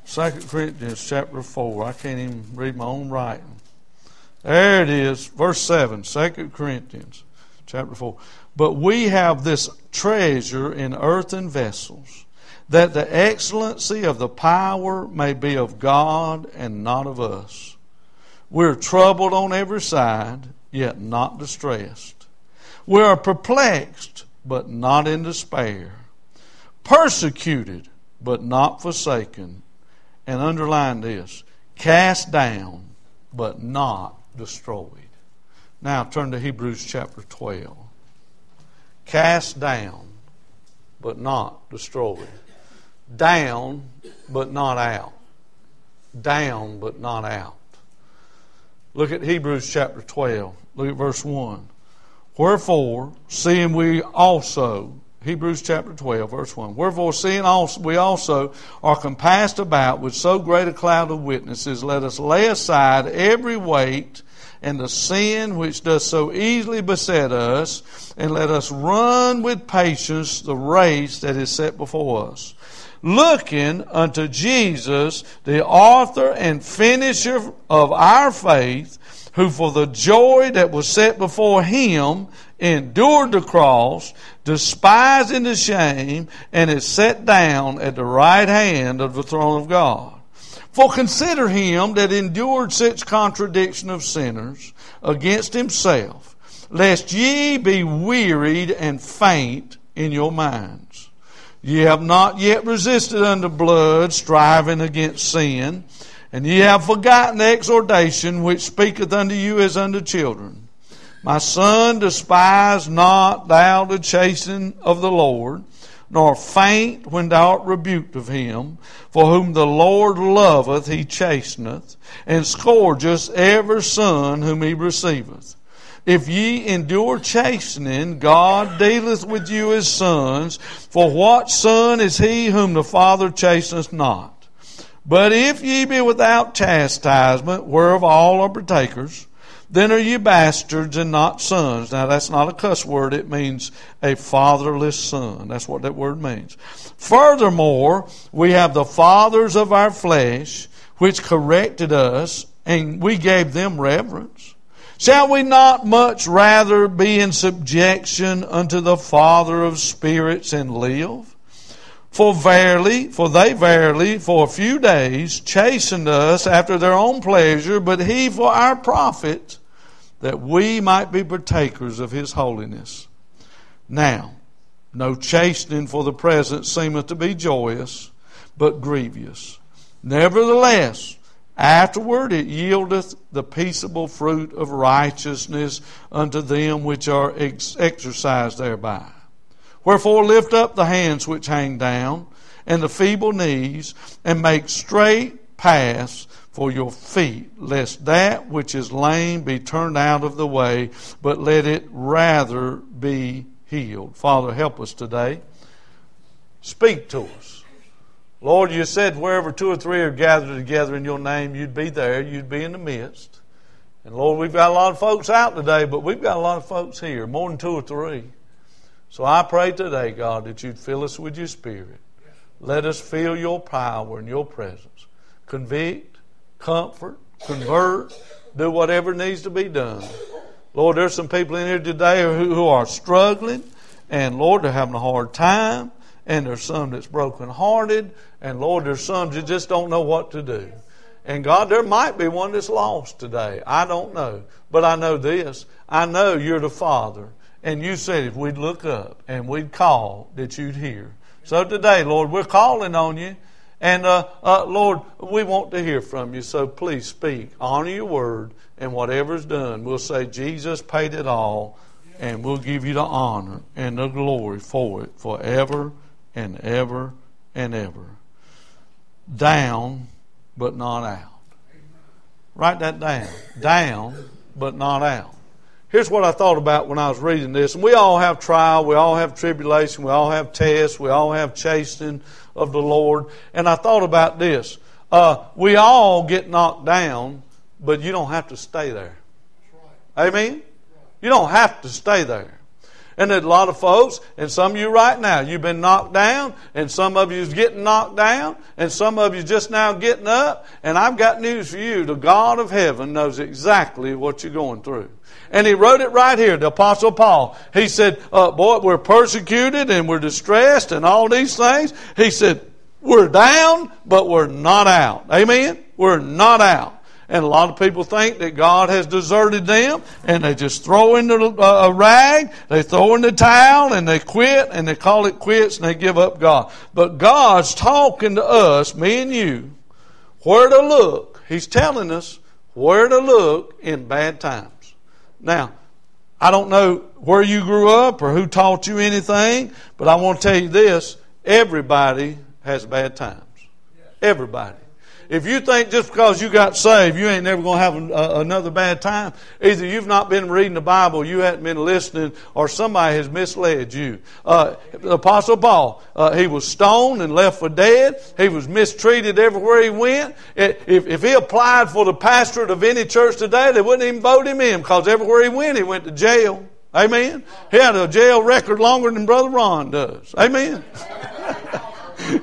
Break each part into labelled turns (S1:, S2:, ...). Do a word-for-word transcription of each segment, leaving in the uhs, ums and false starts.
S1: Second Corinthians chapter four. I can't even read my own writing. There it is, verse seven, Second Corinthians chapter four. But we have this treasure in earthen vessels, that the excellency of the power may be of God and not of us. We're troubled on every side, yet not distressed. We are perplexed, but not in despair. Persecuted, but not forsaken. And underline this, cast down, but not destroyed. Now turn to Hebrews chapter twelve. Cast down, but not destroyed. Down, but not out. Down, but not out. Look at Hebrews chapter twelve. Look at verse one. Wherefore, seeing we also, Hebrews chapter twelve, verse one. Wherefore, seeing also, we also are compassed about with so great a cloud of witnesses, let us lay aside every weight and the sin which does so easily beset us, and let us run with patience the race that is set before us, looking unto Jesus, the author and finisher of our faith, who for the joy that was set before him endured the cross, despising the shame, and is set down at the right hand of the throne of God. For consider him that endured such contradiction of sinners against himself, lest ye be wearied and faint in your minds. Ye have not yet resisted unto blood, striving against sin, and ye have forgotten the exhortation which speaketh unto you as unto children. My son, despise not thou the chastening of the Lord, nor faint when thou art rebuked of him. For whom the Lord loveth, he chasteneth, and scourgeth every son whom he receiveth. If ye endure chastening, God dealeth with you as sons. For what son is he whom the Father chasteneth not? But if ye be without chastisement, whereof all are partakers, then are ye bastards and not sons. Now that's not a cuss word. It means a fatherless son. That's what that word means. Furthermore, we have the fathers of our flesh, which corrected us, and we gave them reverence. Shall we not much rather be in subjection unto the Father of spirits and live? For verily, for they verily, for a few days, chastened us after their own pleasure, but he for our profit, that we might be partakers of his holiness. Now, no chastening for the present seemeth to be joyous, but grievous. Nevertheless, afterward it yieldeth the peaceable fruit of righteousness unto them which are ex- exercised thereby. Wherefore lift up the hands which hang down, and the feeble knees, and make straight paths for your feet, lest that which is lame be turned out of the way, but let it rather be healed. Father, help us today. Speak to us. Lord, you said wherever two or three are gathered together in your name, you'd be there, you'd be in the midst. And Lord, we've got a lot of folks out today, but we've got a lot of folks here, more than two or three. So I pray today, God, that you'd fill us with your Spirit. Let us feel your power and your presence. Convict, comfort, convert, do whatever needs to be done. Lord, there's some people in here today who, who are struggling, and Lord, they're having a hard time, and there's some that's brokenhearted, and Lord, there's some that just don't know what to do. And God, there might be one that's lost today. I don't know. But I know this. I know you're the Father. And you said if we'd look up and we'd call, that you'd hear. So today, Lord, we're calling on you. And, uh, uh, Lord, we want to hear from you. So please speak. Honor your word. And whatever's done, we'll say Jesus paid it all. And we'll give you the honor and the glory for it forever and ever and ever. Down, but not out. Write that down. Down, but not out. Here's what I thought about when I was reading this. And we all have trial, we all have tribulation, we all have tests, we all have chastening of the Lord. And I thought about this. Uh, we all get knocked down, but you don't have to stay there. Amen? You don't have to stay there. And there's a lot of folks, and some of you right now, you've been knocked down, and some of you is getting knocked down, and some of you just now getting up. And I've got news for you. The God of heaven knows exactly what you're going through. And he wrote it right here, the Apostle Paul. He said, uh, boy, we're persecuted and we're distressed and all these things. He said, we're down, but we're not out. Amen? We're not out. And a lot of people think that God has deserted them, and they just throw in the, uh, a rag, they throw in the towel, and they quit, and they call it quits, and they give up God. But God's talking to us, me and you, where to look. He's telling us where to look in bad times. Now, I don't know where you grew up or who taught you anything, but I want to tell you this, everybody has bad times. Everybody. If you think just because you got saved, you ain't never going to have a, another bad time, either you've not been reading the Bible, you haven't been listening, or somebody has misled you. Uh, the Apostle Paul, uh, he was stoned and left for dead. He was mistreated everywhere he went. If, if he applied for the pastorate of any church today, they wouldn't even vote him in, because everywhere he went, he went to jail. Amen? He had a jail record longer than Brother Ron does. Amen? and,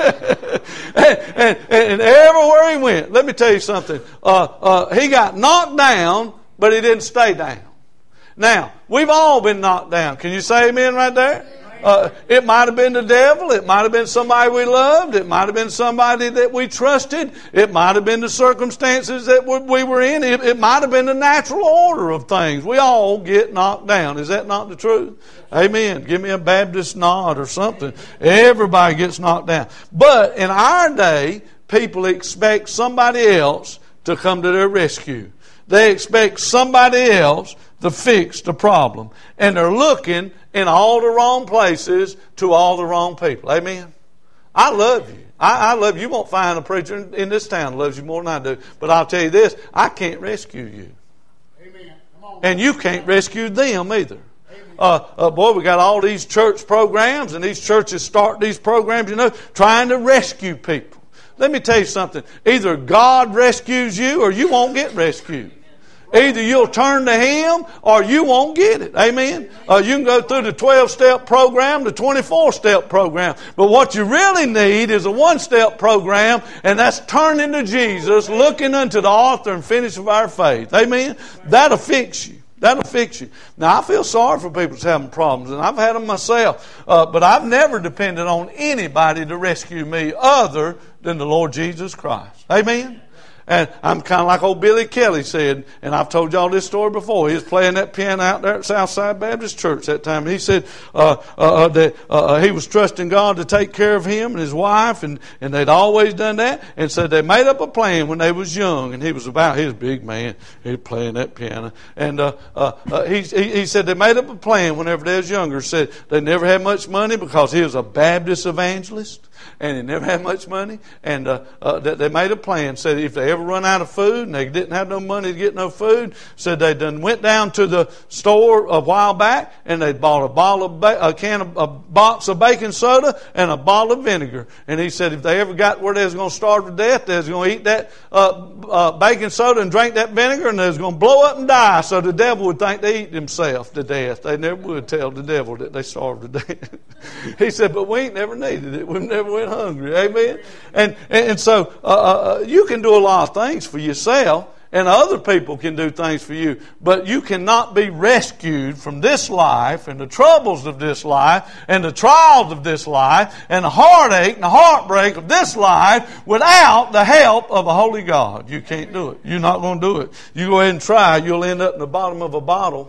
S1: and, and everywhere he went, let me tell you something. Uh, uh, he got knocked down, but he didn't stay down. Now, we've all been knocked down. Can you say amen right there? Uh, it might have been the devil. It might have been somebody we loved. It might have been somebody that we trusted. It might have been the circumstances that we were in. It, it might have been the natural order of things. We all get knocked down. Is that not the truth? Amen. Give me a Baptist nod or something. Everybody gets knocked down. But in our day, people expect somebody else to come to their rescue. They expect somebody else to fix the problem. And they're looking in all the wrong places to all the wrong people. Amen? I love you. I, I love you. You won't find a preacher in, in this town that loves you more than I do. But I'll tell you this, I can't rescue you.
S2: Amen. Come on.
S1: And you can't rescue them either. Uh, uh, boy, we got all these church programs, and these churches start these programs, you know, trying to rescue people. Let me tell you something. Either God rescues you or you won't get rescued. Either you'll turn to Him or you won't get it. Amen? Uh, you can go through the twelve-step program, the twenty-four-step program. But what you really need is a one-step program, and that's turning to Jesus, looking unto the author and finisher of our faith. Amen? That'll fix you. That'll fix you. Now, I feel sorry for people that's having problems, and I've had them myself. Uh, but I've never depended on anybody to rescue me other than the Lord Jesus Christ. Amen? And I'm kind of like old Billy Kelly said, and I've told y'all this story before. He was playing that piano out there at Southside Baptist Church that time. And he said uh, uh, that uh, he was trusting God to take care of him and his wife, and, and they'd always done that. And so they made up a plan when they was young, and he was about, he was a big man. He was playing that piano. And uh, uh, uh, he, he, he said they made up a plan whenever they was younger. Said they never had much money because he was a Baptist evangelist. And he never had much money. And uh, uh, they made a plan. Said if they ever run out of food and they didn't have no money to get no food, said they done went down to the store a while back and they bought a bottle of ba- a can of a box of baking soda and a bottle of vinegar. And he said if they ever got where they was going to starve to death, they was going to eat that uh, uh, baking soda and drink that vinegar, and they was going to blow up and die. So the devil would think they eat themselves to death. They never would tell the devil that they starved to death. He said, but we ain't never needed it. We've never went hungry. Amen. And and so uh, uh, you can do a lot of things for yourself, and other people can do things for you, but you cannot be rescued from this life and the troubles of this life and the trials of this life and the heartache and the heartbreak of this life without the help of a holy God. You can't do it. You're not going to do it. You go ahead and try, you'll end up in the bottom of a bottle.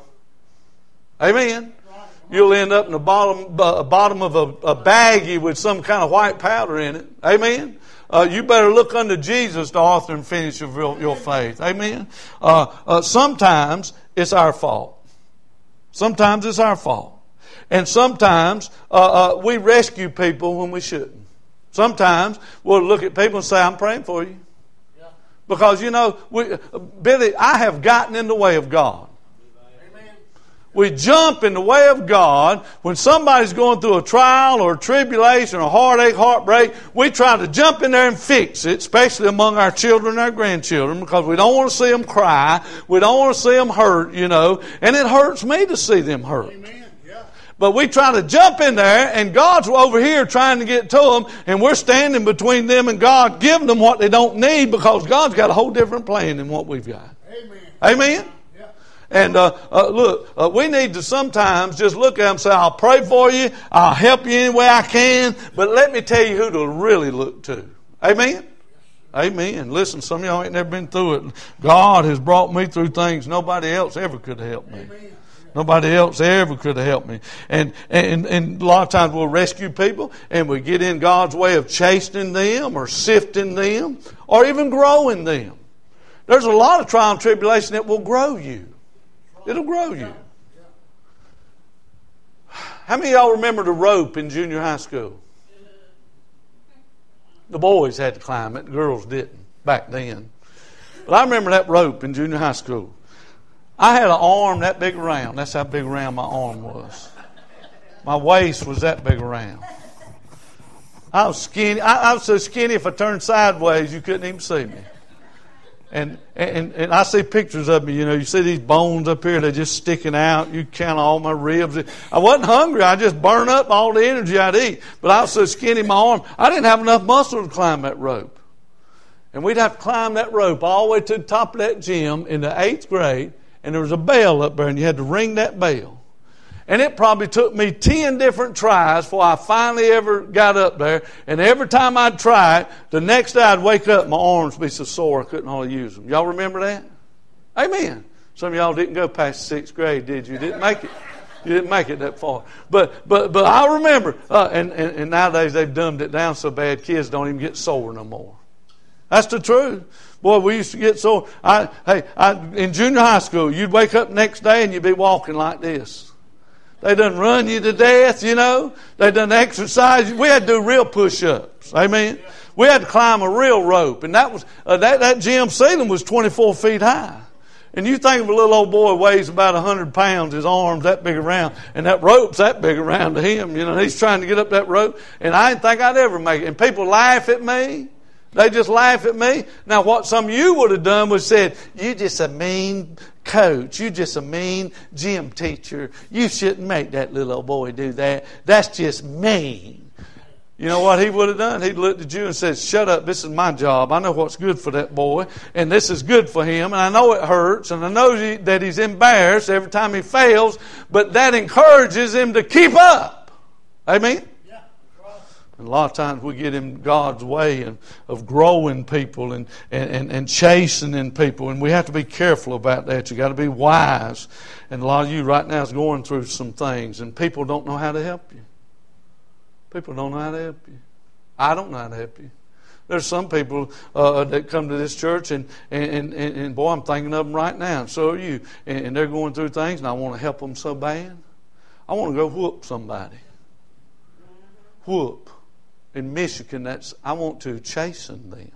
S1: Amen. You'll end up in the bottom uh, bottom of a, a baggie with some kind of white powder in it. Amen. Uh, you better look unto Jesus, the author and finisher of your, your faith. Amen. Uh, uh, sometimes it's our fault. Sometimes it's our fault. And sometimes uh, uh, we rescue people when we shouldn't. Sometimes we'll look at people and say, I'm praying for you. Because, you know, we, Billy, I have gotten in the way of God. We jump in the way of God. When somebody's going through a trial or a tribulation or a heartache, heartbreak, we try to jump in there and fix it, especially among our children and our grandchildren, because we don't want to see them cry. We don't want to see them hurt, you know. And it hurts me to see them hurt.
S2: Amen. Yeah.
S1: But we try to jump in there, and God's over here trying to get to them, and we're standing between them and God, giving them what they don't need, because God's got a whole different plan than what we've got.
S2: Amen.
S1: Amen? Yeah. And uh, uh, look, uh, we need to sometimes just look at them and say, I'll pray for you, I'll help you any way I can, but let me tell you who to really look to. Amen? Amen. Listen, some of y'all ain't never been through it. God has brought me through things nobody else ever could have helped me. Amen. Nobody else ever could have helped me. And, and and a lot of times we'll rescue people and we get in God's way of chastening them or sifting them or even growing them. There's a lot of trial and tribulation that will grow you. It'll grow you. How many of y'all remember the rope in junior high school? The boys had to climb it. The girls didn't back then. But I remember that rope in junior high school. I had an arm that big around. That's how big around my arm was. My waist was that big around. I was skinny. I, I was so skinny if I turned sideways you couldn't even see me. And, and and I see pictures of me, you know, you see these bones up here, they're just sticking out. You count all my ribs. I wasn't hungry. I just burned up all the energy I'd eat. But I was so skinny in my arm, I didn't have enough muscle to climb that rope. And we'd have to climb that rope all the way to the top of that gym in the eighth grade. And there was a bell up there, and you had to ring that bell. And it probably took me ten different tries before I finally ever got up there. And every time I'd try it, the next day I'd wake up, my arms would be so sore I couldn't hardly use them. Y'all remember that? Amen. Some of y'all didn't go past sixth grade, did you? You didn't make it. You didn't make it that far. But but but I remember, uh, and, and, and nowadays they've dumbed it down so bad, kids don't even get sore no more. That's the truth. Boy, we used to get sore. I, hey, I, in junior high school, you'd wake up next day and you'd be walking like this. They done run you to death, you know. They done exercise. We had to do real push-ups. Amen. We had to climb a real rope. And that was uh, that, that gym ceiling was twenty-four feet high. And you think of a little old boy weighs about one hundred pounds, his arms that big around, and that rope's that big around to him. You know, he's trying to get up that rope. And I didn't think I'd ever make it. And people laugh at me. They just laugh at me. Now, what some of you would have done was said, you just a mean coach. You just a mean gym teacher. You shouldn't make that little old boy do that. That's just mean. You know what he would have done? He'd looked at you and said, shut up, this is my job. I know what's good for that boy, and this is good for him, and I know it hurts, and I know that he's embarrassed every time he fails, but that encourages him to keep up. Amen? And a lot of times we get in God's way and, of growing people and, and, and, and chastening people. And we have to be careful about that. You've got to be wise. And a lot of you right now is going through some things. And people don't know how to help you. People don't know how to help you. I don't know how to help you. There's some people uh, that come to this church and, and, and, and boy, I'm thinking of them right now. And so are you. And, and they're going through things and I want to help them so bad. I want to go whoop somebody. Whoop. In Michigan, that's I want to chasten them.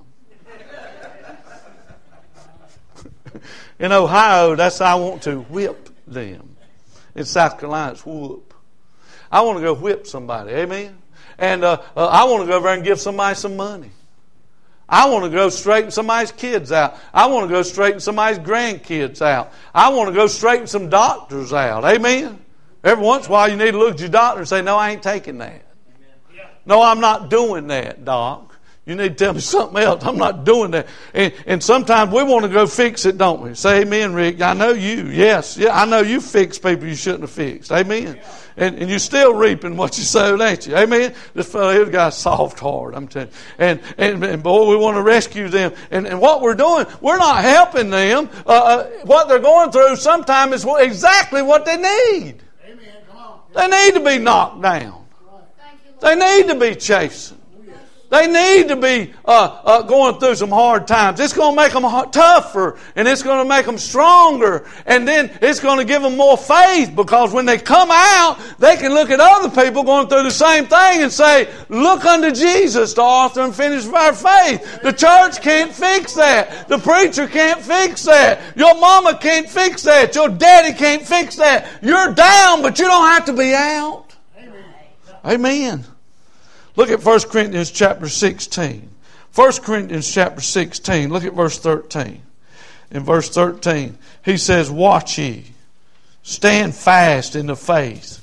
S1: In Ohio, that's I want to whip them. In South Carolina, it's whoop. I want to go whip somebody. Amen? And uh, uh, I want to go over there and give somebody some money. I want to go straighten somebody's kids out. I want to go straighten somebody's grandkids out. I want to go straighten some doctors out. Amen? Every once in a while, you need to look at your doctor and say, no, I ain't taking that. No, I'm not doing that, Doc. You need to tell me something else. I'm not doing that. And, and sometimes we want to go fix it, don't we? Say amen, Rick. I know you. Yes. Yeah, I know you fix people you shouldn't have fixed. Amen. Yeah. And, and you're still reaping what you sowed, ain't you? Amen. This fellow here got a soft heart, I'm telling you. And, and, and boy, we want to rescue them. And, and what we're doing, we're not helping them. Uh, uh, what they're going through sometimes is exactly what they need.
S2: Amen. Come on.
S1: They need to be knocked down. They need to be chastened. They need to be uh, uh, going through some hard times. It's going to make them tougher, and it's going to make them stronger, and then it's going to give them more faith, because when they come out, they can look at other people going through the same thing and say, look unto Jesus, the author and finisher of our faith. The church can't fix that. The preacher can't fix that. Your mama can't fix that. Your daddy can't fix that. You're down, but you don't have to be out. Amen. Look at First Corinthians chapter sixteen. First Corinthians chapter sixteen. Look at verse thirteen. In verse thirteen, he says, watch ye. Stand fast in the faith.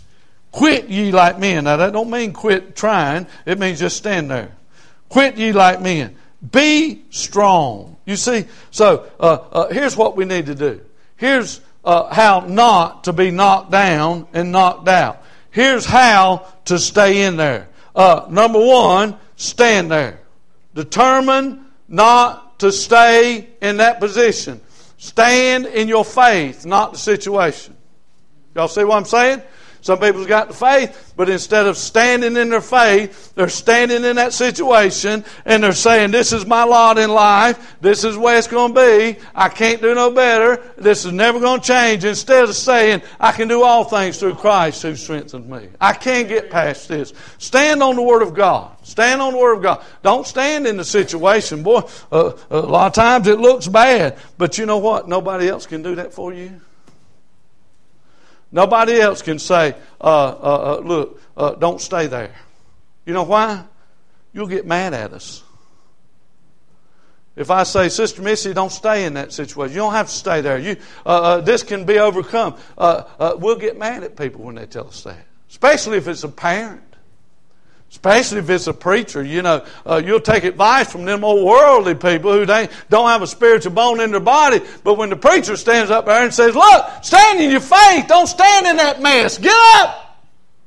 S1: Quit ye like men. Now that don't mean quit trying. It means just stand there. Quit ye like men. Be strong. You see, so uh, uh, here's what we need to do. Here's uh, how not to be knocked down and knocked out. Here's how to stay in there. Uh, number one, stand there. Determine not to stay in that position. Stand in your faith, not the situation. Y'all see what I'm saying? Some people's got the faith, but instead of standing in their faith, they're standing in that situation and they're saying, this is my lot in life. This is the way it's going to be. I can't do no better. This is never going to change. Instead of saying, I can do all things through Christ who strengthens me. I can't get past this. Stand on the Word of God. Stand on the Word of God. Don't stand in the situation. Boy, uh, a lot of times it looks bad, but you know what? Nobody else can do that for you. Nobody else can say, uh, uh, uh, look, uh, don't stay there. You know why? You'll get mad at us. If I say, Sister Missy, don't stay in that situation. You don't have to stay there. You, uh, uh, this can be overcome. Uh, uh, we'll get mad at people when they tell us that. Especially if it's a parent. Especially if it's a preacher. You know, uh, you'll take advice from them old worldly people who they don't have a spiritual bone in their body. But when the preacher stands up there and says, look, stand in your faith. Don't stand in that mess. Get up.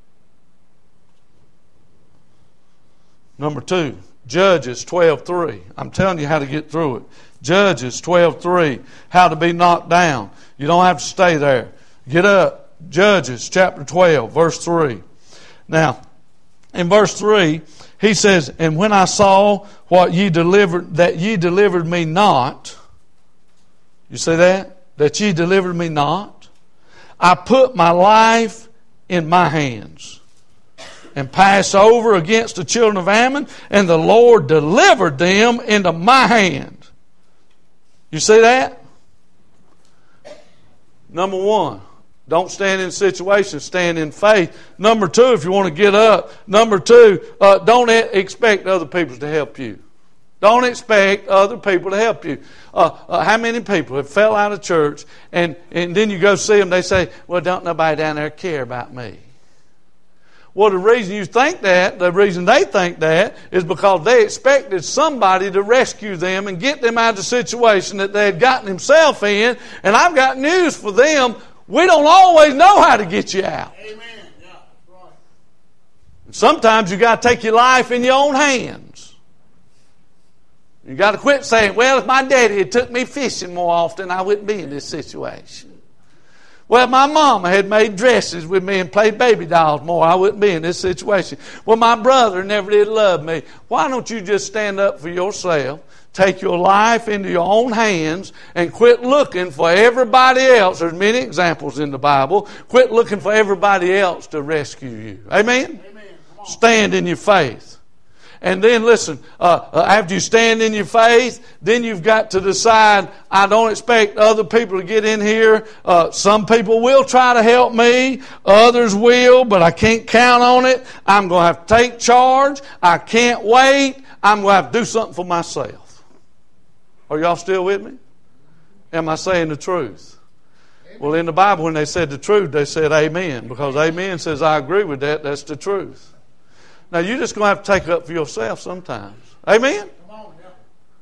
S1: Number two, Judges twelve three. I'm telling you how to get through it. Judges twelve three. How to be knocked down. You don't have to stay there. Get up. Judges chapter twelve, verse three. Now, in verse three, he says, and when I saw what ye delivered, that ye delivered me not. You see that? That ye delivered me not. I put my life in my hands and passed over against the children of Ammon, and the Lord delivered them into my hand. You see that? Number one. Don't stand in situations, stand in faith. Number two, if you want to get up. Number two, uh, don't expect other people to help you. Don't expect other people to help you. Uh, uh, how many people have fell out of church and, and then you go see them, they say, well, don't nobody down there care about me. Well, the reason you think that, the reason they think that, is because they expected somebody to rescue them and get them out of the situation that they had gotten themselves in. And I've got news for them. We don't always know how to get you out.
S2: Amen. Yeah, right.
S1: Sometimes you got to take your life in your own hands. You got to quit saying, well, if my daddy had took me fishing more often, I wouldn't be in this situation. Well, if my mama had made dresses with me and played baby dolls more, I wouldn't be in this situation. Well, my brother never did love me. Why don't you just stand up for yourself? Take your life into your own hands and quit looking for everybody else. There's many examples in the Bible. Quit looking for everybody else to rescue you. Amen?
S2: Amen.
S1: Stand in your faith. And then listen, uh, uh, after you stand in your faith, then you've got to decide, I don't expect other people to get in here. Uh, some people will try to help me. Others will, but I can't count on it. I'm going to have to take charge. I can't wait. I'm going to have to do something for myself. Are y'all still with me? Am I saying the truth? Amen. Well, in the Bible, when they said the truth, they said amen. Because amen says, I agree with that. That's the truth. Now, you're just going to have to take up for yourself sometimes. Amen?
S2: Come on, yeah.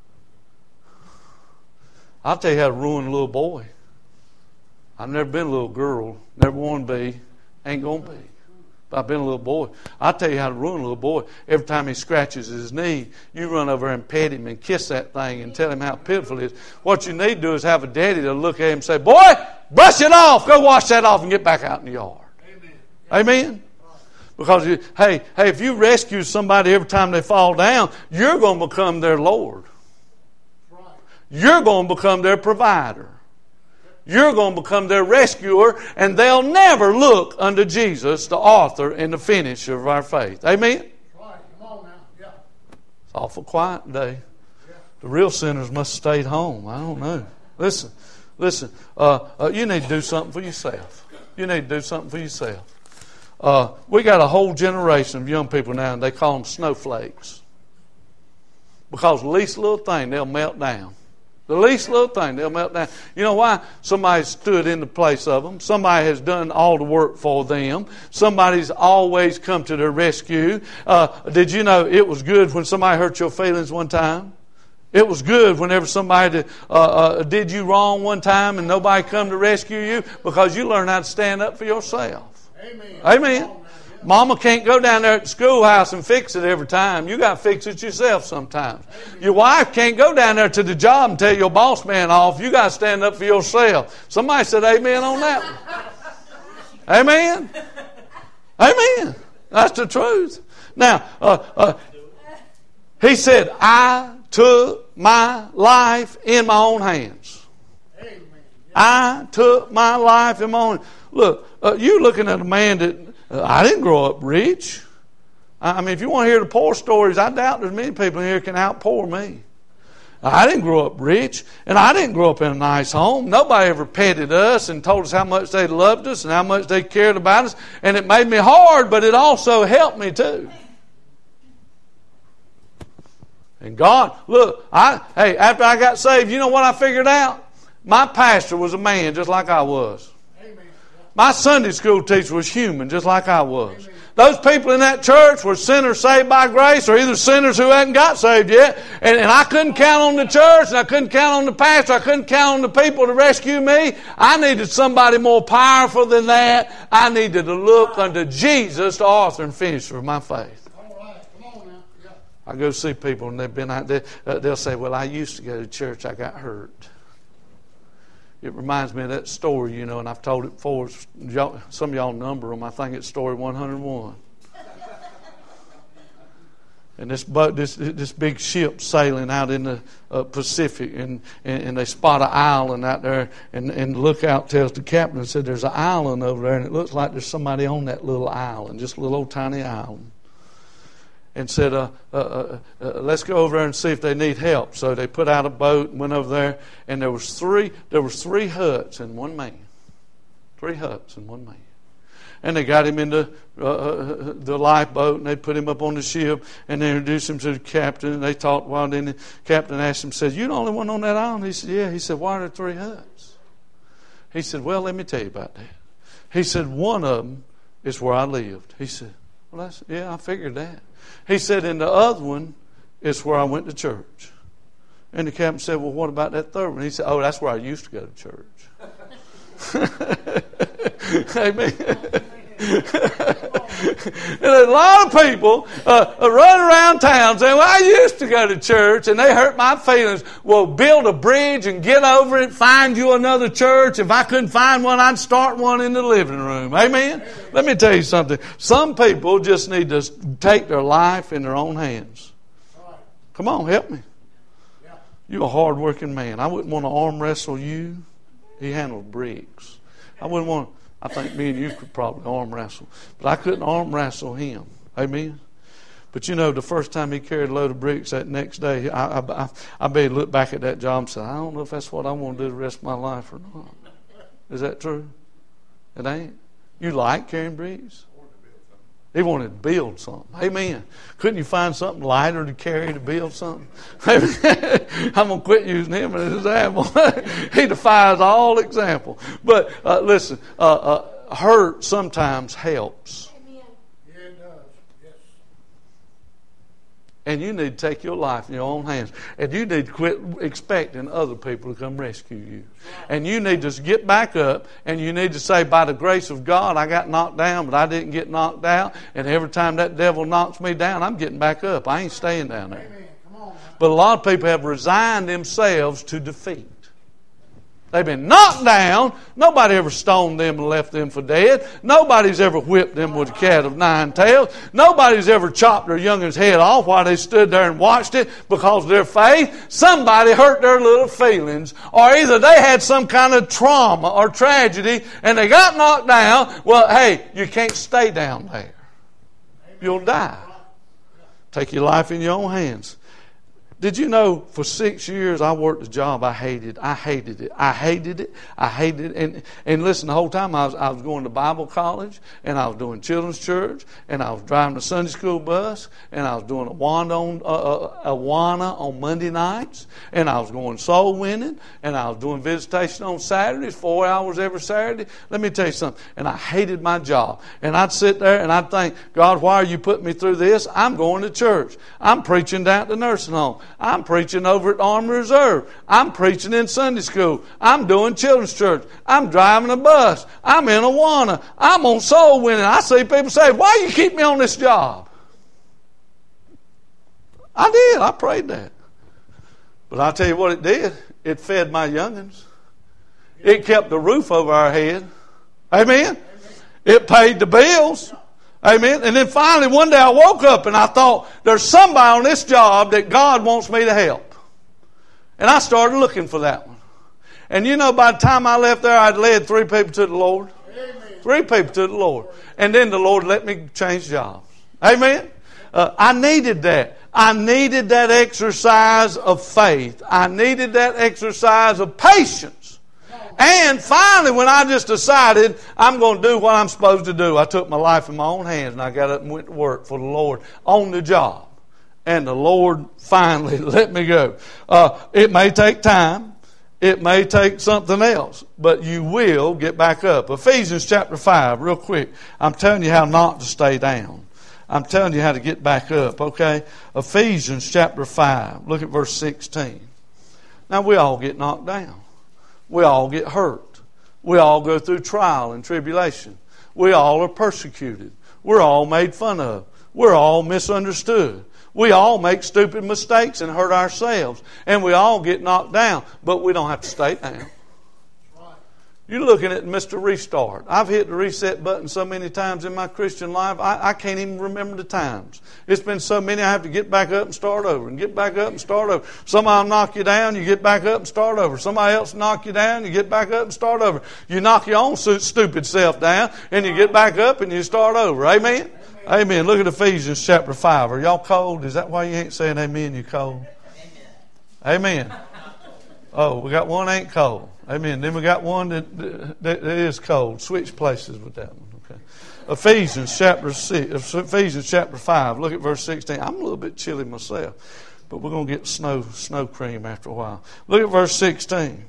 S1: I'll tell you how to ruin a little boy. I've never been a little girl. Never want to be. Ain't going to be. I've been a little boy. I'll tell you how to ruin a little boy. Every time he scratches his knee, you run over and pet him and kiss that thing and tell him how pitiful it is. What you need to do is have a daddy to look at him and say, boy, brush it off. Go wash that off and get back out in the yard.
S2: Amen.
S1: Amen? Because, you, hey, hey, if you rescue somebody every time they fall down, you're going to become their Lord.
S2: Right.
S1: You're going to become their provider. You're going to become their rescuer, and they'll never look unto Jesus, the author and the finisher of our faith. Amen?
S2: Right. Come on now. Yeah.
S1: It's awful quiet today.
S2: Yeah.
S1: The real sinners must have stayed home. I don't know. Listen, listen. Uh, uh, you need to do something for yourself. You need to do something for yourself. Uh, we got a whole generation of young people now, and they call them snowflakes. Because the least little thing, they'll melt down. The least little thing, they'll melt down. You know why? Somebody stood in the place of them. Somebody has done all the work for them. Somebody's always come to their rescue. Uh, did you know it was good when somebody hurt your feelings one time? It was good whenever somebody uh, uh, did you wrong one time and nobody come to rescue you, because you learn how to stand up for yourself.
S2: Amen.
S1: Amen. Mama can't go down there at the schoolhouse and fix it every time. You got to fix it yourself sometimes. Your wife can't go down there to the job and tell your boss man off. You got to stand up for yourself. Somebody said amen on that one. Amen. Amen. That's the truth. Now, uh, uh, he said, I took my life in my own hands.
S2: Amen.
S1: I took my life in my own. Look, uh, you looking at a man that uh, I didn't grow up rich. I mean, if you want to hear the poor stories, I doubt there's many people in here can outpour me. I didn't grow up rich, and I didn't grow up in a nice home. Nobody ever petted us and told us how much they loved us and how much they cared about us. And it made me hard, but it also helped me too. And God, look, I hey, after I got saved, you know what I figured out? My pastor was a man just like I was. My Sunday school teacher was human, just like I was. Amen. Those people in that church were sinners saved by grace, or either sinners who hadn't got saved yet. And, and I couldn't count on the church, and I couldn't count on the pastor, I couldn't count on the people to rescue me. I needed somebody more powerful than that. I needed to look unto Jesus, the author and finisher of my faith.
S2: All right, come on now. Yeah.
S1: I go see people, and they've been out there. Uh, they'll say, "Well, I used to go to church. I got hurt." It reminds me of that story, you know, and I've told it before. Some of y'all number them. I think it's story one hundred one. And this boat, this this big ship sailing out in the uh, Pacific, and, and, and they spot an island out there, and, and the lookout tells the captain and said, "There's an island over there, and it looks like there's somebody on that little island, just a little old tiny island." And said, uh, uh, uh, uh, let's go over there and see if they need help. So they put out a boat and went over there, and there was three there was three huts and one man. Three huts and one man. And they got him into uh, the lifeboat, and they put him up on the ship, and they introduced him to the captain, and they talked a while. Then the captain asked him, said, "You the only one on that island?" He said, "Yeah." He said, "Why are there three huts?" He said, "Well, let me tell you about that." He said, "One of them is where I lived." He said, "Well, that's, yeah, I figured that." He said, "And the other one is where I went to church." And the captain said, "Well, what about that third one?" He said, "Oh, that's where I used to go to church." Amen. And a lot of people uh, run around town saying, "Well, I used to go to church and they hurt my feelings." Well, build a bridge and get over it. Find you another church. If I couldn't find one, I'd start one in the living room. Amen? Let me tell you something. Some people just need to take their life in their own hands. Come on, help me. You're a hard-working man. I wouldn't want to arm wrestle you. He handled bricks. I wouldn't want to. I think me and you could probably arm wrestle. But I couldn't arm wrestle him. Amen? But you know, the first time he carried a load of bricks that next day, I, I, I, I better look back at that job and say, I don't know if that's what I want to do the rest of my life or not. Is that true? It ain't? You like carrying bricks? He wanted to build something. Amen. Couldn't you find something lighter to carry to build something? I'm going to quit using him as an example. He defies all example. But uh, listen, uh, uh, hurt sometimes helps.
S2: Yeah, it does. Yes.
S1: And you need to take your life in your own hands. And you need to quit expecting other people to come rescue you. And you need to get back up, and you need to say, by the grace of God, I got knocked down, but I didn't get knocked out. And every time that devil knocks me down, I'm getting back up. I ain't staying down there.
S2: Amen. Come on.
S1: But a lot of people have resigned themselves to defeat. They've been knocked down. Nobody ever stoned them and left them for dead. Nobody's ever whipped them with a cat of nine tails. Nobody's ever chopped their youngin's head off while they stood there and watched it because of their faith. Somebody hurt their little feelings, or either they had some kind of trauma or tragedy and they got knocked down. Well, hey, you can't stay down there. You'll die. Take your life in your own hands. Did you know for six years I worked a job I hated? I hated it. I hated it. I hated it. And, and listen, the whole time I was, I was going to Bible college, and I was doing children's church, and I was driving a Sunday school bus, and I was doing Awana on, uh, Awana on Monday nights, and I was going soul winning, and I was doing visitation on Saturdays, four hours every Saturday. Let me tell you something. And I hated my job. And I'd sit there and I'd think, God, why are you putting me through this? I'm going to church. I'm preaching down at the nursing home. I'm preaching over at Army Reserve. I'm preaching in Sunday school. I'm doing children's church. I'm driving a bus. I'm in Awana. I'm on soul winning. I see people say, why you keep me on this job? I did. I prayed that. But I'll tell you what it did. It fed my youngins. It kept the roof over our head. Amen? It paid the bills. Amen. And then finally one day I woke up and I thought, there's somebody on this job that God wants me to help. And I started looking for that one. And you know, by the time I left there, I'd led three people to the Lord. Amen. Three people to the Lord. And then the Lord let me change jobs. Amen. Uh, I needed that. I needed that exercise of faith. I needed that exercise of patience. And finally, when I just decided I'm going to do what I'm supposed to do, I took my life in my own hands and I got up and went to work for the Lord on the job. And the Lord finally let me go. Uh, it may take time. It may take something else. But you will get back up. Ephesians chapter five, real quick. I'm telling you how not to stay down. I'm telling you how to get back up, okay? Ephesians chapter five. Look at verse sixteen. Now, we all get knocked down. We all get hurt. We all go through trial and tribulation. We all are persecuted. We're all made fun of. We're all misunderstood. We all make stupid mistakes and hurt ourselves. And we all get knocked down. But we don't have to stay down. You're looking at Mister Restart. I've hit the reset button so many times in my Christian life, I, I can't even remember the times. It's been so many I have to get back up and start over and get back up and start over. Somebody will knock you down, you get back up and start over. Somebody else knock you down, you get back up and start over. You knock your own stupid self down and you get back up and you start over. Amen? Amen. Amen. Look at Ephesians chapter five. Are y'all cold? Is that why you ain't saying amen? You cold? Amen. Amen. Oh, we got one ain't cold. Amen. Then we got one that, that, that is cold. Switch places with that one. Okay. Ephesians chapter six, Ephesians chapter five. Look at verse sixteen. I'm a little bit chilly myself, but we're going to get snow snow cream after a while. Look at verse sixteen.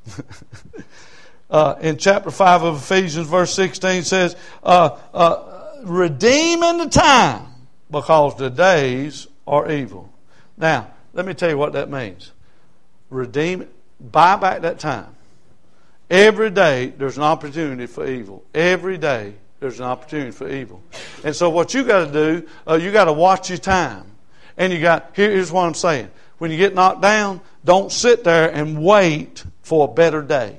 S1: uh, in chapter five of Ephesians, verse sixteen says, uh, uh, "Redeeming the time, because the days are evil." Now, let me tell you what that means. Redeem, buy back that time. Every day there's an opportunity for evil. Every day there's an opportunity for evil. And so what you got to do, uh, you got to watch your time. And you got, here, here's what I'm saying. When you get knocked down, don't sit there and wait for a better day.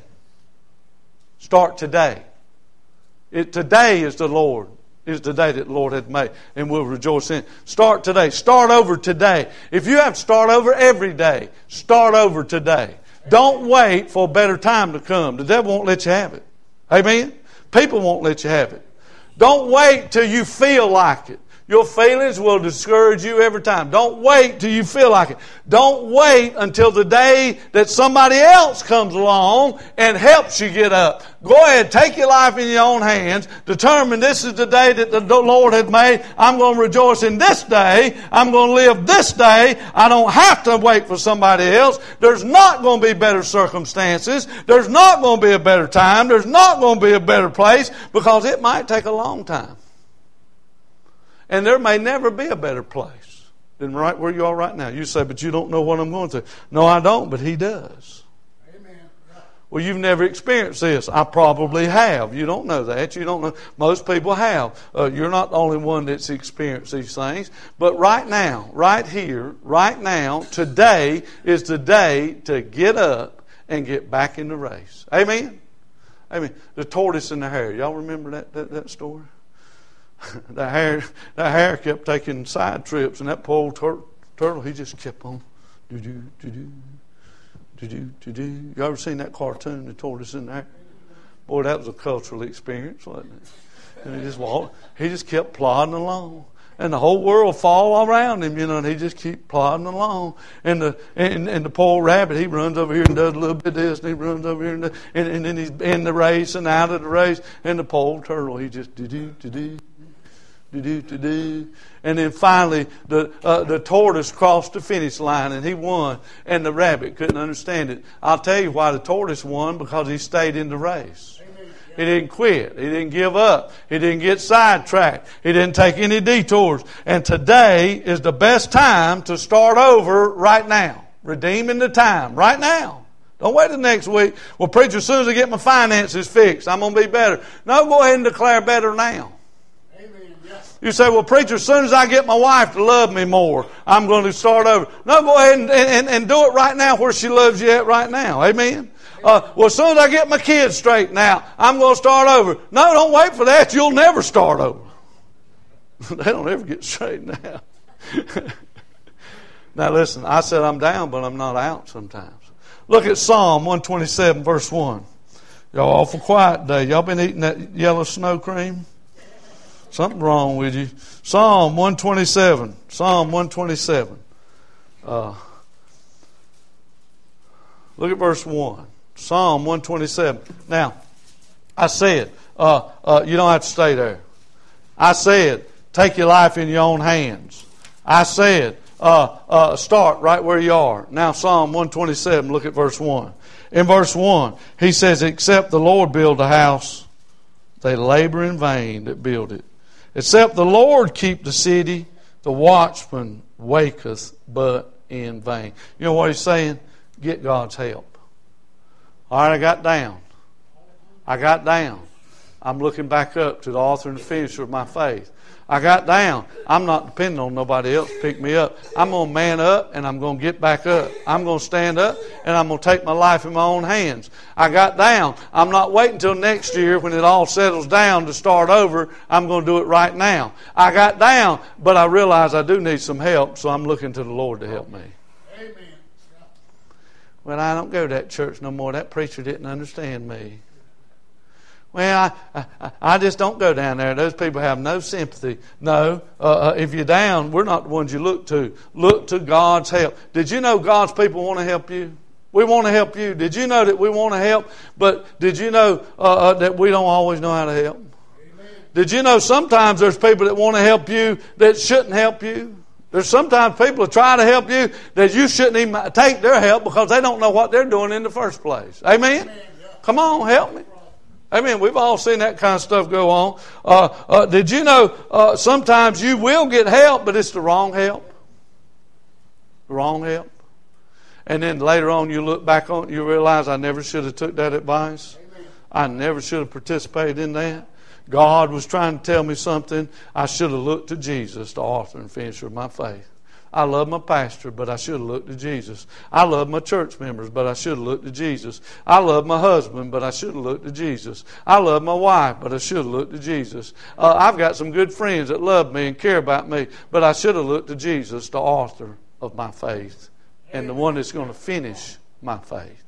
S1: Start today. It, today is the Lord. Is the day that the Lord had made, and we'll rejoice in it. Start today. Start over today. If you have to start over every day, start over today. Don't wait for a better time to come. The devil won't let you have it. Amen? People won't let you have it. Don't wait till you feel like it. Your feelings will discourage you every time. Don't wait till you feel like it. Don't wait until the day that somebody else comes along and helps you get up. Go ahead, take your life in your own hands. Determine this is the day that the Lord had made. I'm going to rejoice in this day. I'm going to live this day. I don't have to wait for somebody else. There's not going to be better circumstances. There's not going to be a better time. There's not going to be a better place, because it might take a long time. And there may never be a better place than right where you are right now. You say, but you don't know what I'm going through. No, I don't, but He does.
S2: Amen.
S1: Well, you've never experienced this. I probably have. You don't know that. You don't know. Most people have. Uh, you're not the only one that's experienced these things. But right now, right here, right now, today is the day to get up and get back in the race. Amen? Amen. The tortoise and the hare. Y'all remember that, that, that story? The hare, the hare kept taking side trips, and that poor old tur- turtle, he just kept on do do do do do do do do. You ever seen that cartoon, The Tortoise and the Hare? Boy, that was a cultural experience, wasn't it? And he just walked. He just kept plodding along. and the whole world fall around him, you know, and he just keep plodding along. And the and, and the poor rabbit, he runs over here and does a little bit of this, and he runs over here and does, and, and then he's in the race and out of the race. And the poor turtle, he just do do do do do do do do. And then finally, the uh, the tortoise crossed the finish line and he won. And the rabbit couldn't understand it. I'll tell you why the tortoise won, because he stayed in the race. He didn't quit. He didn't give up. He didn't get sidetracked. He didn't take any detours. And today is the best time to start over right now. Redeeming the time right now. Don't wait till next week. Well, preacher, as soon as I get my finances fixed, I'm going to be better. No, go ahead and declare better now. You say, well, preacher, as soon as I get my wife to love me more, I'm going to start over. No, go ahead and, and, and do it right now where she loves you at right now. Amen? Uh, well, as soon as I get my kids straightened out, I'm going to start over. No, don't wait for that. You'll never start over. They don't ever get straightened out. Now, listen, I said I'm down, but I'm not out sometimes. Look at Psalm one twenty-seven, verse one. Y'all awful quiet today. Y'all been eating that yellow snow cream? Something wrong with you. Psalm one twenty-seven. Psalm one twenty-seven. Uh, look at verse one. Psalm one twenty-seven. Now, I said, uh, uh, you don't have to stay there. I said, take your life in your own hands. I said, uh, uh, start right where you are. Now, Psalm one twenty-seven, look at verse one. In verse one, he says, except the Lord build a house, they labor in vain that build it. Except the Lord keep the city, the watchman waketh but in vain. You know what he's saying? Get God's help. All right, I got down. I got down. I'm looking back up to the author and the finisher of my faith. I got down. I'm not depending on nobody else to pick me up. I'm going to man up and I'm going to get back up. I'm going to stand up and I'm going to take my life in my own hands. I got down. I'm not waiting until next year when it all settles down to start over. I'm going to do it right now. I got down, but I realize I do need some help, so I'm looking to the Lord to help me.
S2: Amen.
S1: Well, I don't go to that church no more. That preacher didn't understand me. Well, I, I, I just don't go down there. Those people have no sympathy. No, uh, uh, if you're down, we're not the ones you look to. Look to God's help. Did you know God's people want to help you? We want to help you. Did you know that we want to help? But did you know uh, uh, that we don't always know how to help? Amen. Did you know sometimes there's people that want to help you that shouldn't help you? There's sometimes people that try to help you that you shouldn't even take their help because they don't know what they're doing in the first place. Amen? Amen. Yeah. Come on, help me. Amen. We've all seen that kind of stuff go on. Uh, uh, did you know uh, sometimes you will get help, but it's the wrong help? The wrong help. And then later on you look back on it, you realize I never should have took that advice. Amen. I never should have participated in that. God was trying to tell me something. I should have looked to Jesus, the author and finisher of my faith. I love my pastor, but I should have looked to Jesus. I love my church members, but I should have looked to Jesus. I love my husband, but I should have looked to Jesus. I love my wife, but I should have looked to Jesus. Uh, I've got some good friends that love me and care about me, but I should have looked to Jesus, the author of my faith, and the one that's going to finish my faith.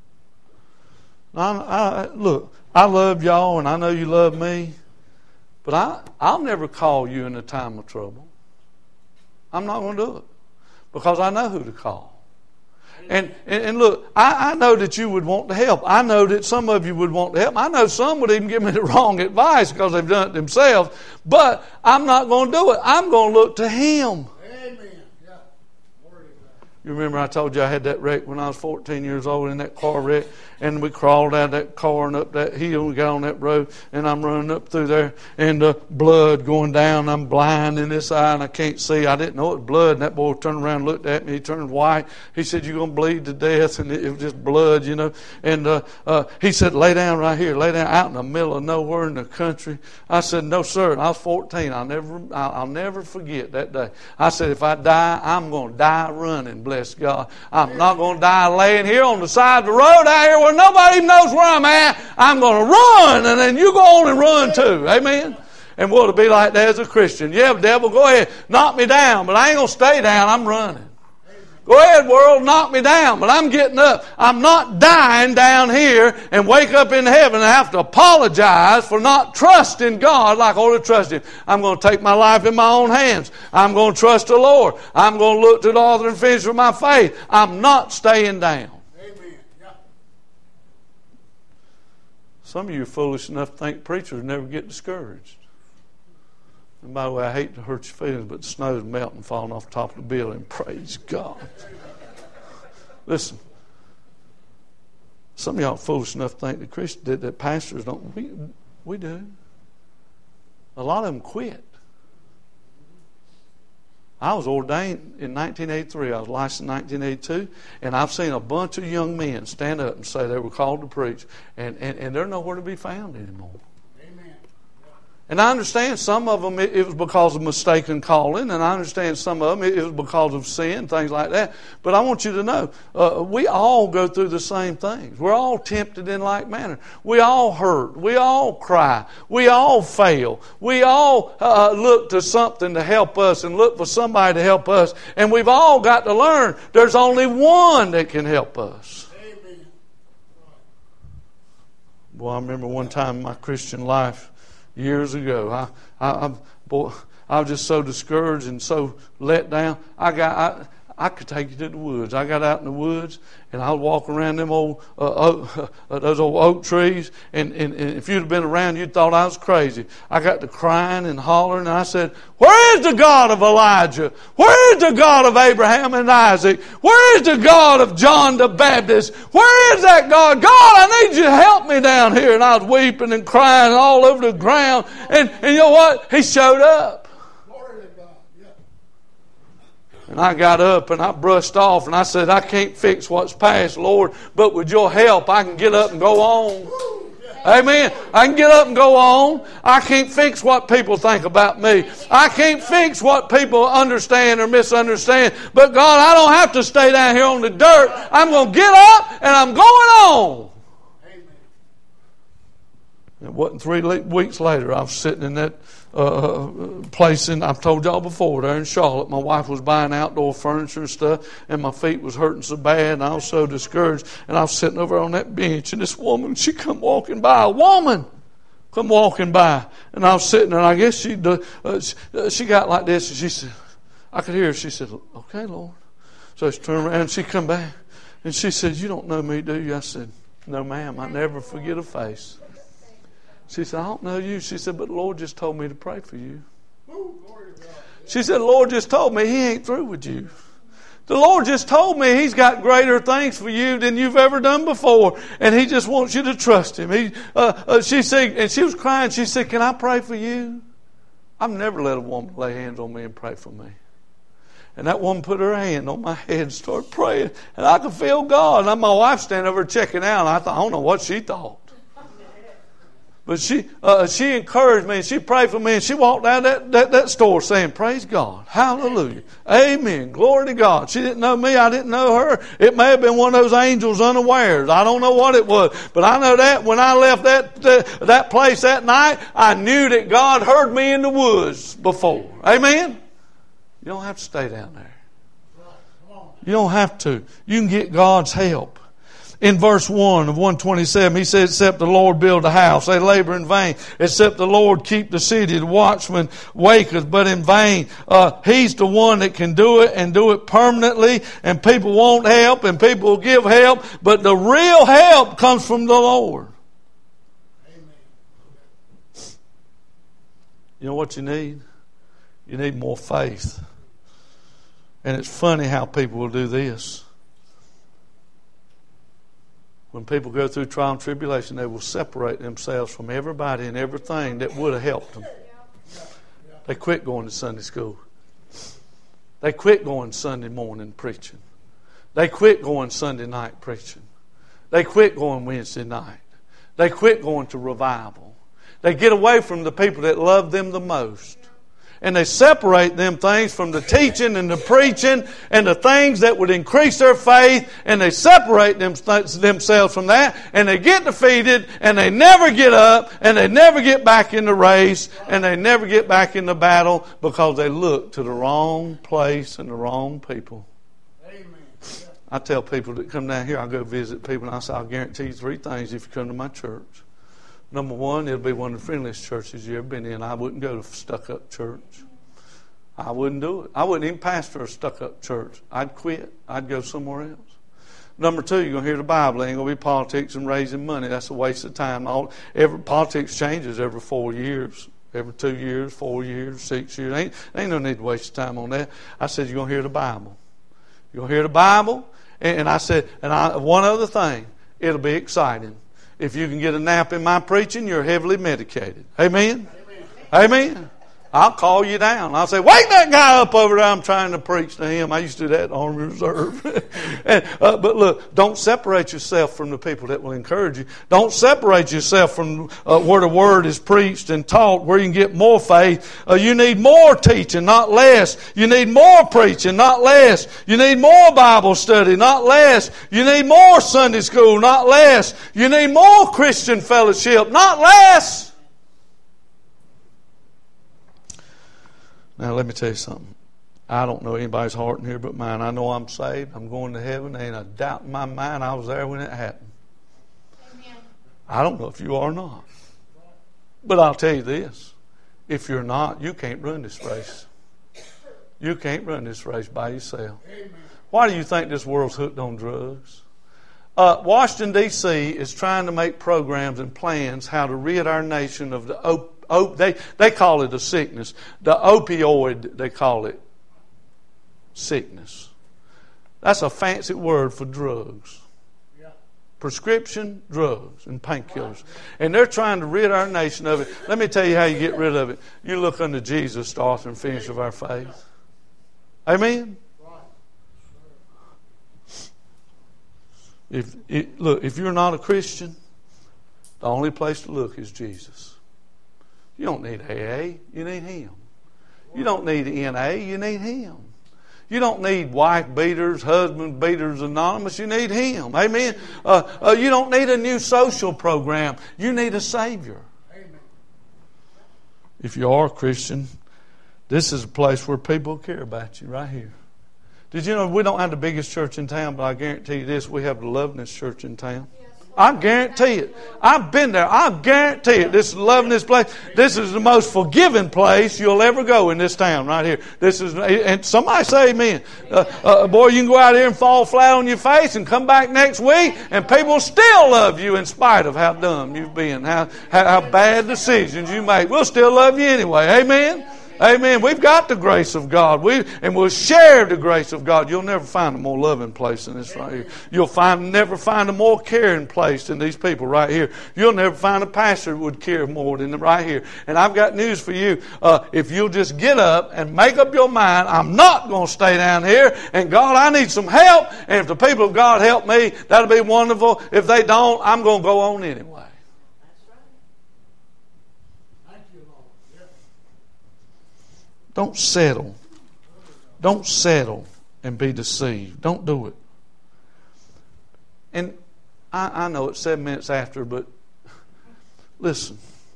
S1: Now, I, look, I love y'all, and I know you love me, but I, I'll never call you in a time of trouble. I'm not going to do it because I know who to call. And, and, and look, I, I know that you would want to help. I know that some of you would want to help. I know some would even give me the wrong advice because they've done it themselves. But I'm not going to do it. I'm going to look to Him.
S2: Amen. Yeah. Word of God.
S1: You remember I told you I had that wreck when I was fourteen years old in that car wreck, and we crawled out of that car and up that hill and got on that road, and I'm running up through there, and the uh, blood going down. I'm blind in this eye and I can't see. I didn't know it was blood, and that boy turned around and looked at me. He turned white. He said, "You're going to bleed to death," and it, it was just blood, you know. And uh, uh, he said, "Lay down right here, lay down out in the middle of nowhere in the country." I said, "No, sir." And I was fourteen. I'll never, I'll, I'll never forget that day. I said, "If I die, I'm going to die running, bless God. I'm not going to die laying here on the side of the road out here where nobody even knows where I'm at. I'm going to run, and then you go on and run too." Amen? And what to be like that as a Christian? Yeah, devil, go ahead, knock me down, but I ain't going to stay down. I'm running. Go ahead, world, knock me down, but I'm getting up. I'm not dying down here and wake up in heaven and have to apologize for not trusting God like I ought to trust Him. I'm going to take my life in my own hands. I'm going to trust the Lord. I'm going to look to the author and finisher of my faith. I'm not staying down.
S2: Amen. Yeah.
S1: Some of you are foolish enough to think preachers never get discouraged. And by the way, I hate to hurt your feelings, but the snow's melting and falling off the top of the building. Praise God. Listen, some of y'all are foolish enough to think that Christians, that, that pastors don't. We, we do. A lot of them quit. I was ordained in nineteen eighty-three. I was licensed in nineteen eighty-two. And I've seen a bunch of young men stand up and say they were called to preach. And, and, and they're nowhere to be found anymore. And I understand some of them it was because of mistaken calling, and I understand some of them it was because of sin, things like that. But I want you to know, uh, we all go through the same things. We're all tempted in like manner. We all hurt. We all cry. We all fail. We all uh, look to something to help us and look for somebody to help us. And we've all got to learn there's only one that can help us.
S2: Amen.
S1: Well, I remember one time in my Christian life, years ago, I, I, I, boy, I was just so discouraged and so let down. I got, I, I could take you to the woods. I got out in the woods and I was walking around them old, uh, oak, uh, those old oak trees. And, and, and if you'd have been around, you'd thought I was crazy. I got to crying and hollering, and I said, "Where is the God of Elijah? Where is the God of Abraham and Isaac? Where is the God of John the Baptist? Where is that God? God, I need you to help me down here." And I was weeping and crying all over the ground. And, and you know what? He showed up. And I got up and I brushed off and I said, "I can't fix what's past, Lord, but with your help I can get up and go on." Amen. I can get up and go on. I can't fix what people think about me. I can't fix what people understand or misunderstand. But God, I don't have to stay down here on the dirt. I'm going to get up and I'm going on. Amen. It wasn't three weeks later, I was sitting in that Uh, place in, I've told y'all before, there in Charlotte. My wife was buying outdoor furniture and stuff, and my feet was hurting so bad, and I was so discouraged. And I was sitting over on that bench, and this woman, she come walking by. A woman come walking by, and I was sitting there, and I guess she uh, she, uh, she got like this, and she said, I could hear her. She said, "Okay, Lord." So she turned around, and she come back, and she said, "You don't know me, do you?" I said, "No, ma'am. I never forget a face." She said, "I don't know you." She said, "But the Lord just told me to pray for you." She said, "The Lord just told me He ain't through with you. The Lord just told me He's got greater things for you than you've ever done before. And He just wants you to trust Him." He, uh, uh, she said, and she was crying. She said, "Can I pray for you?" I've never let a woman lay hands on me and pray for me. And that woman put her hand on my head and started praying. And I could feel God. And my wife standing over checking out. And I thought, I don't know what she thought. But she uh, she encouraged me and she prayed for me, and she walked down that, that, that store saying, "Praise God. Hallelujah. Amen. Glory to God." She didn't know me. I didn't know her. It may have been one of those angels unawares. I don't know what it was. But I know that when I left that, uh, that place that night, I knew that God heard me in the woods before. Amen. You don't have to stay down there. You don't have to. You can get God's help. In verse one of one twenty-seven, he says, "Except the Lord build a house, they labor in vain. Except the Lord keep the city, the watchman waketh, but in vain." Uh, he's the one that can do it and do it permanently. And people won't help and people will give help. But the real help comes from the Lord. Amen. You know what you need? You need more faith. And it's funny how people will do this. When people go through trial and tribulation, they will separate themselves from everybody and everything that would have helped them. They quit going to Sunday school. They quit going Sunday morning preaching. They quit going Sunday night preaching. They quit going Wednesday night. They quit going to revival. They get away from the people that love them the most. And they separate them things from the teaching and the preaching and the things that would increase their faith. And they separate them, themselves from that. And they get defeated. And they never get up. And they never get back in the race. And they never get back in the battle because they look to the wrong place and the wrong people.
S2: Amen.
S1: I tell people that come down here, I go visit people, and I say, I'll guarantee you three things if you come to my church. Number one, it'll be one of the friendliest churches you've ever been in. I wouldn't go to a stuck-up church. I wouldn't do it. I wouldn't even pastor a stuck-up church. I'd quit. I'd go somewhere else. Number two, you're going to hear the Bible. It ain't going to be politics and raising money. That's a waste of time. All, every, politics changes every four years. Every two years, four years, six years. Ain't, ain't no need to waste time on that. I said, you're going to hear the Bible. You're going to hear the Bible. And, and I said, and I, one other thing, it'll be exciting. If you can get a nap in my preaching, you're heavily medicated. Amen? Amen? Amen. I'll call you down. I'll say, wake that guy up over there. I'm trying to preach to him. I used to do that in Army Reserve. and, uh, but look, don't separate yourself from the people that will encourage you. Don't separate yourself from uh, where the Word is preached and taught, where you can get more faith. Uh, you need more teaching, not less. You need more preaching, not less. You need more Bible study, not less. You need more Sunday school, not less. You need more Christian fellowship, not less. Now, let me tell you something. I don't know anybody's heart in here but mine. I know I'm saved. I'm going to heaven. There ain't a doubt in my mind I was there when it happened. Amen. I don't know if you are or not. But I'll tell you this. If you're not, you can't run this race. You can't run this race by yourself. Amen. Why do you think this world's hooked on drugs? Uh, Washington, D C is trying to make programs and plans how to rid our nation of the op- op- they, they call it a sickness. The opioid, they call it sickness. That's a fancy word for drugs. Yeah. Prescription drugs and painkillers. And they're trying to rid our nation of it. Let me tell you how you get rid of it. You look unto Jesus, the author and finisher of our faith. Amen? If it, look, if you're not a Christian, the only place to look is Jesus. You don't need A A, you need Him. You don't need N A, you need Him. You don't need wife beaters, husband beaters anonymous, you need Him. Amen. Uh, uh, you don't need a new social program, you need a Savior. Amen. If you are a Christian, this is a place where people care about you, right here. Did you know we don't have the biggest church in town, but I guarantee you this, we have the lovingest church in town. I guarantee it. I've been there. I guarantee it. This is loving this place. This is the most forgiving place you'll ever go in this town right here. This is, and somebody say amen. Uh, uh, boy, you can go out here and fall flat on your face and come back next week and people still love you in spite of how dumb you've been, how, how, how bad decisions you make. We'll still love you anyway. Amen. Amen. We've got the grace of God. We and we'll share the grace of God. You'll never find a more loving place than this right here. You'll find never find a more caring place than these people right here. You'll never find a pastor who would care more than right here. And I've got news for you. Uh, if you'll just get up and make up your mind, I'm not going to stay down here. And God, I need some help. And if the people of God help me, that'll be wonderful. If they don't, I'm going to go on anyway. Don't settle. Don't settle and be deceived. Don't do it. And I, I know it's seven minutes after, but listen.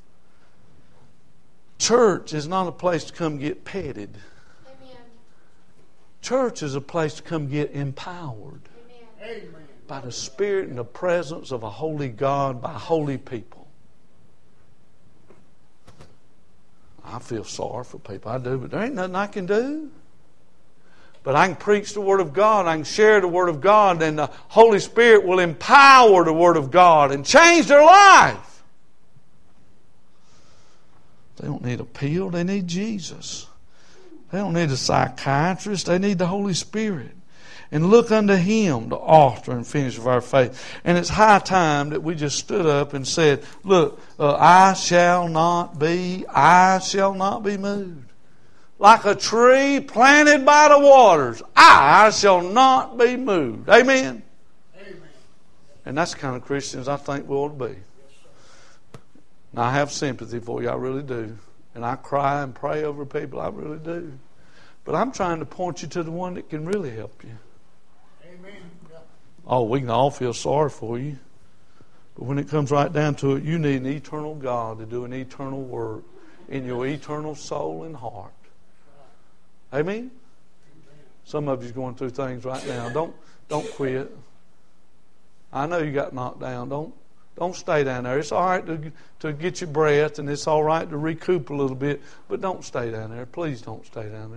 S1: Church is not a place to come get petted. Amen. Church is a place to come get empowered. Amen. By the Spirit and the presence of a holy God, by holy people. I feel sorry for people. I do, but there ain't nothing I can do. But I can preach the Word of God. I can share the Word of God, and the Holy Spirit will empower the Word of God and change their life. They don't need a pill. They need Jesus. They don't need a psychiatrist. They need the Holy Spirit. And look unto Him, the author and finisher of our faith. And it's high time that we just stood up and said, look, uh, I shall not be, I shall not be moved. Like a tree planted by the waters, I shall not be moved. Amen? Amen. And that's the kind of Christians I think we ought to be. And I have sympathy for you, I really do. And I cry and pray over people, I really do. But I'm trying to point you to the one that can really help you. Oh, we can all feel sorry for you. But when it comes right down to it, you need an eternal God to do an eternal work in your eternal soul and heart. Amen? Some of you's going through things right now. Don't Don't quit. I know you got knocked down. Don't don't stay down there. It's all right to to get your breath, and it's all right to recoup a little bit, but don't stay down there. Please don't stay down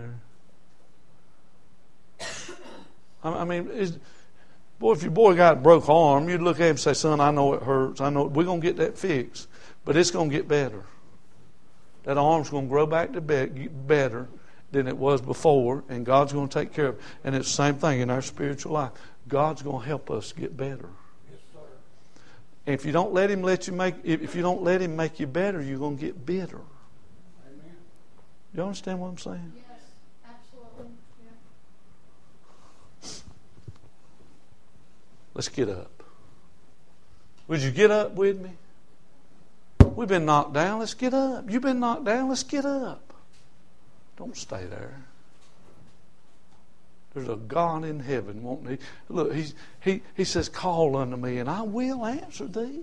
S1: there. I mean, is, boy, if your boy got a broke arm, you'd look at him and say, "Son, I know it hurts. I know we're gonna get that fixed, but it's gonna get better. That arm's gonna grow back to be, better than it was before, and God's gonna take care of it." And it's the same thing in our spiritual life. God's gonna help us get better.
S2: Yes, sir.
S1: And if you don't let Him let you make, if you don't let Him make you better, you're gonna get bitter.
S2: Amen.
S1: You understand what I'm saying?
S3: Yes, absolutely. Yeah.
S1: Let's get up. Would you get up with me? We've been knocked down. Let's get up. You've been knocked down. Let's get up. Don't stay there. There's a God in heaven, won't He? Look, he's, he he says, "Call unto me, and I will answer thee."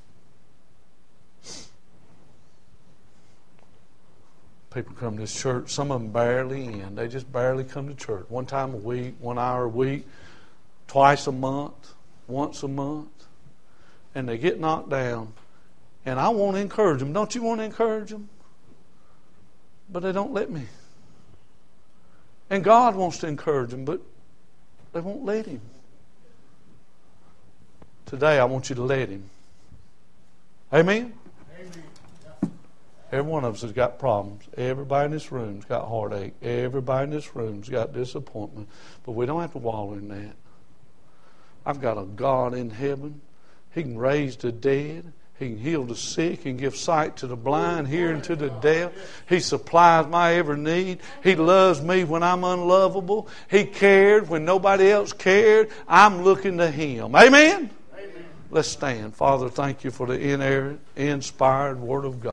S1: People come to this church. Some of them barely in. They just barely come to church. One time a week, one hour a week, twice a month, once a month, and they get knocked down. And I want to encourage them. Don't you want to encourage them? But they don't let me. And God wants to encourage them, but they won't let Him. Today I want you to let Him. Amen?
S2: Amen. Yeah.
S1: Every one of us has got problems. Everybody in this room's got heartache. Everybody in this room's got disappointment. But we don't have to wallow in that. I've got a God in heaven. He can raise the dead. He can heal the sick. He can give sight to the blind, hearing to the deaf. He supplies my every need. He loves me when I'm unlovable. He cared when nobody else cared. I'm looking to Him. Amen?
S2: Amen.
S1: Let's stand. Father, thank you for the inerrant, inspired Word of God.